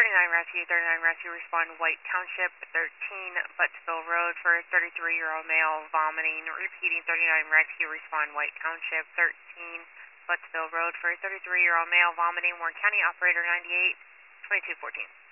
Rescue, respond White Township, 13 Buttsville Road for a 33-year-old male vomiting. Repeating, 39 Rescue, respond White Township, 13 Buttsville Road for a 33-year-old male vomiting. Warren County, operator 98, 2214.